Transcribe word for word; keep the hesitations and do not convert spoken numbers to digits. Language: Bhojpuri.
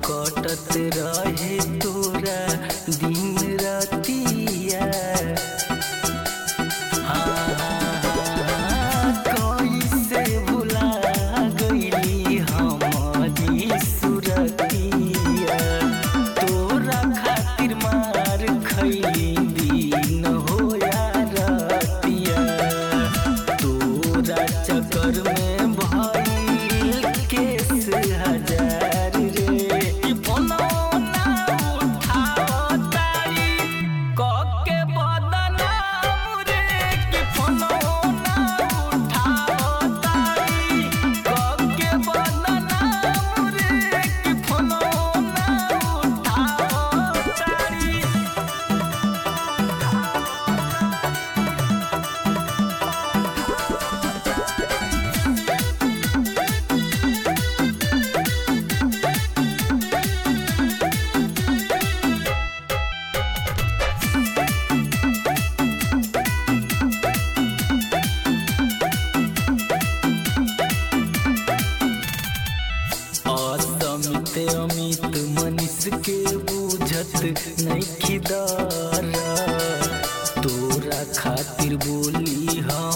कटत रहे तोरा दिन रातिया। कैसे भुला गईली हमारी सुरतिया। तोरा खातिर मार खैली दिन होया रातिया। तोरा चक्कर में भइल केस हजार रे। फोनो ना उठाओ तारी कके बदनाम रे। कि फोनो ना उठाओ तारी कके बदनाम रे। कि फोनो ना उठाओ तारी। असमित अमित मनीष के बुझत नइखी दर। तोरा खातिर बोली हम